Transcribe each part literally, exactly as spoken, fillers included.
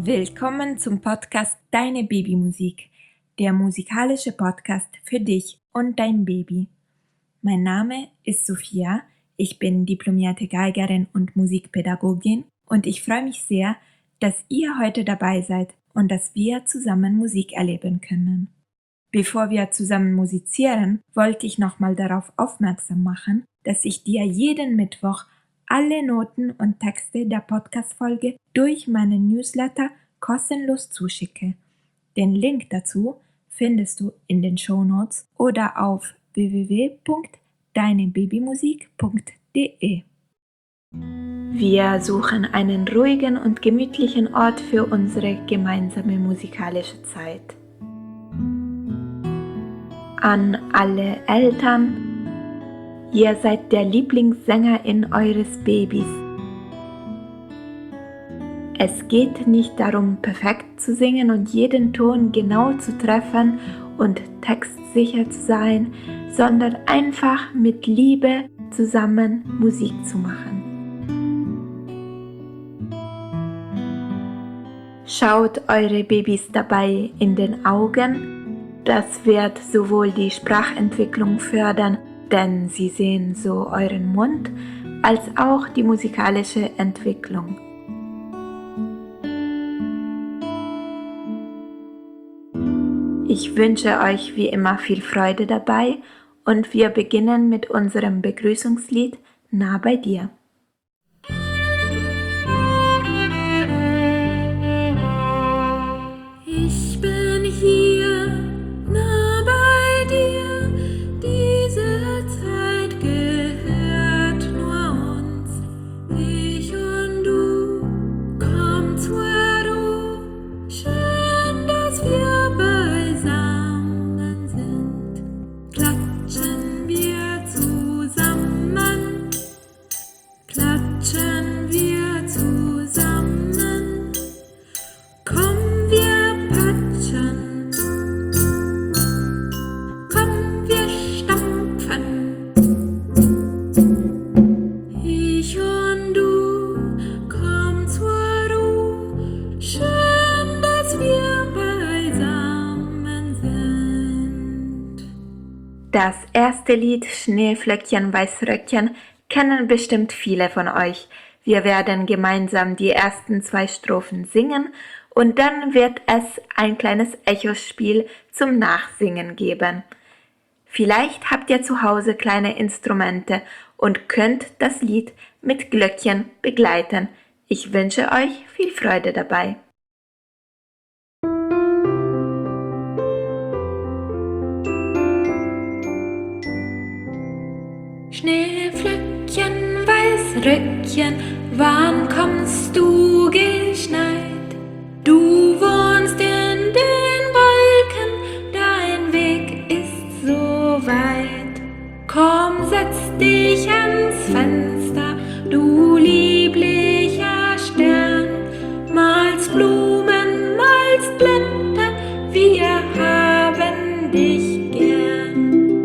Willkommen zum Podcast Deine Babymusik, der musikalische Podcast für dich und dein Baby. Mein Name ist Sophia, ich bin diplomierte Geigerin und Musikpädagogin und ich freue mich sehr, dass ihr heute dabei seid und dass wir zusammen Musik erleben können. Bevor wir zusammen musizieren, wollte ich nochmal darauf aufmerksam machen, dass ich dir jeden Mittwoch alle Noten und Texte der Podcast-Folge durch meinen Newsletter kostenlos zuschicke. Den Link dazu findest du in den Shownotes oder auf w w w punkt deine babymusik punkt d e. Wir suchen einen ruhigen und gemütlichen Ort für unsere gemeinsame musikalische Zeit. An alle Eltern: Ihr seid der Lieblingssängerin eures Babys. Es geht nicht darum, perfekt zu singen und jeden Ton genau zu treffen und textsicher zu sein, sondern einfach mit Liebe zusammen Musik zu machen. Schaut eure Babys dabei in den Augen. Das wird sowohl die Sprachentwicklung fördern, denn sie sehen so euren Mund, als auch die musikalische Entwicklung. Ich wünsche euch wie immer viel Freude dabei und wir beginnen mit unserem Begrüßungslied Nah bei dir. Ich bin hier, nah bei dir, diese Zeit gehört nur uns. Ich und du, komm zur Ruhe, schön, dass wir beisammen sind. Klatschen wir zusammen, klatschen wir zusammen, komm wir patschen, komm wir stampfen. Ich und du, komm zur Ruhe, schön, dass wir beisammen sind. Das erste Lied Schneeflöckchen, Weißröckchen kennen bestimmt viele von euch. Wir werden gemeinsam die ersten zwei Strophen singen und dann wird es ein kleines Echospiel zum Nachsingen geben. Vielleicht habt ihr zu Hause kleine Instrumente und könnt das Lied mit Glöckchen begleiten. Ich wünsche euch viel Freude dabei. Schneeflöckchen, Weißröckchen, wann kommst du geschneit? Du wohnst in den Wolken, dein Weg ist so weit. Komm, setz dich ans Fenster, du lieblicher Stern. Malst Blumen, malst Blätter, wir haben dich gern.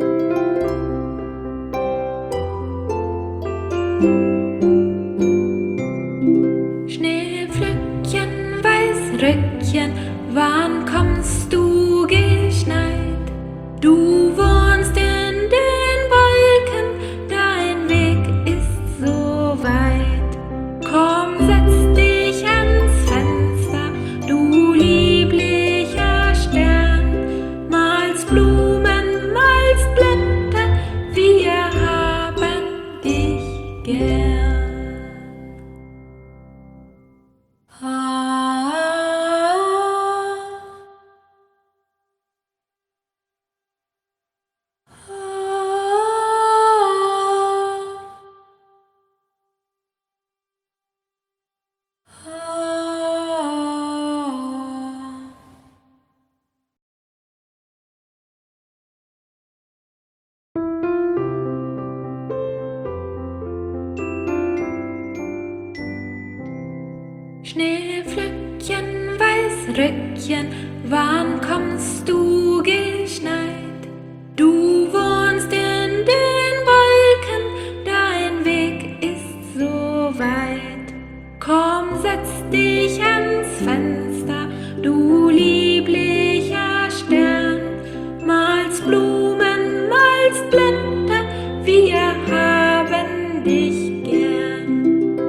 Schneeflöckchen, Weißröckchen, wann kommst du geschneit? Du wohnst in den Wolken, dein Weg ist so weit. Komm, setz dich ans Fenster, du lieblicher Stern. Malst Blumen, malst Blätter, wir haben dich gern. Schneeflöckchen, Weißröckchen, wann kommst du geschneit? Du wohnst in den Wolken, dein Weg ist so weit. Komm, setz dich ans Fenster. Blumen, malst Blätter, wir haben dich gern.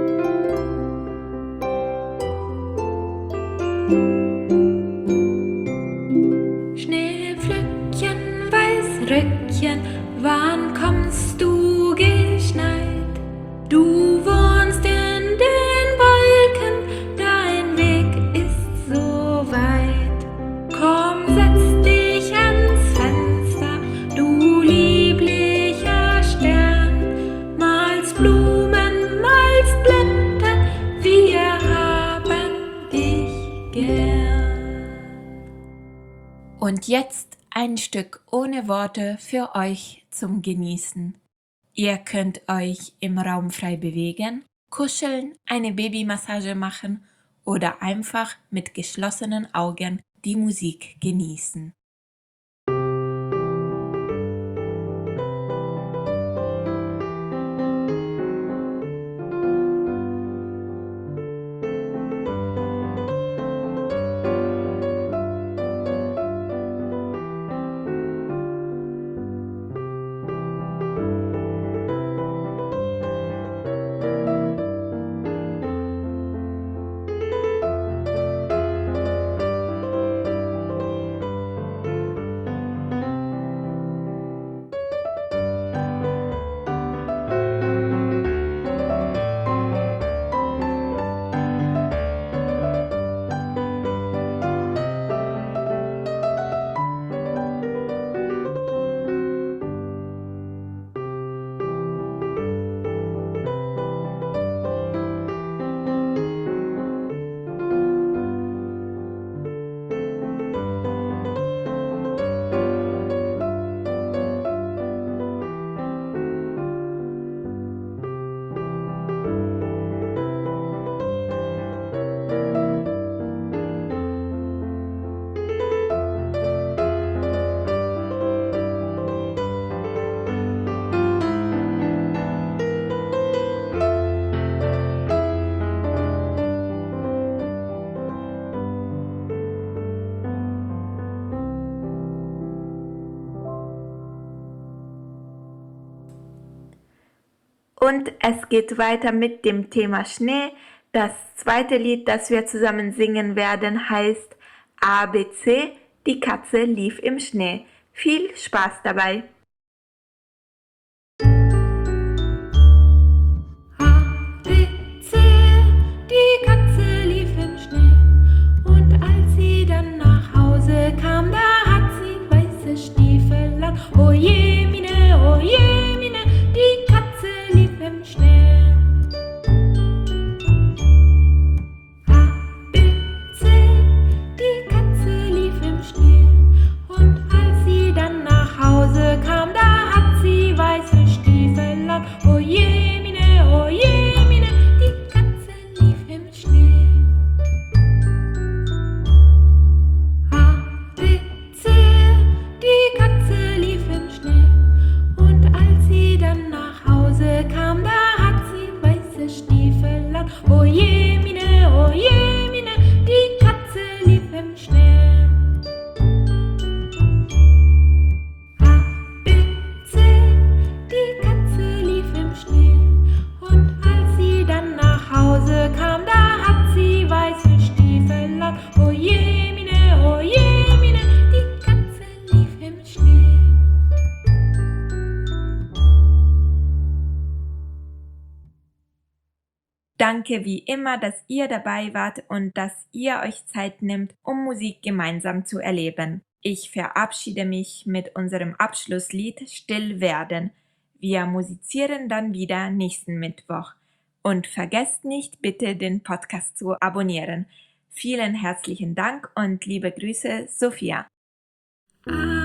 Schneeflöckchen, Weißröckchen, wann kommst du geschneit? Du wohnst in den Wolken, dein Weg ist so weit. Komm, setz dich ans Fenster, du lieblicher Stern, malst Blumen, malst Blätter, wir haben dich gern. Und jetzt ein Stück ohne Worte für euch zum Genießen. Ihr könnt euch im Raum frei bewegen, kuscheln, eine Babymassage machen oder einfach mit geschlossenen Augen die Musik genießen. Und es geht weiter mit dem Thema Schnee. Das zweite Lied, das wir zusammen singen werden, heißt A B C, die Katze lief im Schnee. Viel Spaß dabei! A, B, C, die Katze lief im Schnee. Und als sie dann nach Hause kam, da hat sie weiße Stiefel an. Oh je, mine, oh je, mine, die Katze lief im Schnee. A, B, C, die Katze lief im Schnee. Und als sie dann nach Hause kam, da hat sie weiße Stiefel an. Oh je, mine, oh je, mine, die Katze lief im Schnee. A, B, C, die Katze lief im Schnee. Und als sie dann nach Hause kam, da hat sie weiße Stiefel an. Oh je, mine, oh je, mine, die Katze lief im Schnee. A, B, C, die Katze lief im Schnee. Und als sie dann nach Hause kam, da hat sie weiße Stiefel an. Oh je, mine, oh je, mine, die Katze lief im Schnee. Danke wie immer, dass ihr dabei wart und dass ihr euch Zeit nehmt, um Musik gemeinsam zu erleben. Ich verabschiede mich mit unserem Abschlusslied Still werden. Wir musizieren dann wieder nächsten Mittwoch. Und vergesst nicht, bitte den Podcast zu abonnieren. Vielen herzlichen Dank und liebe Grüße, Sophia. A,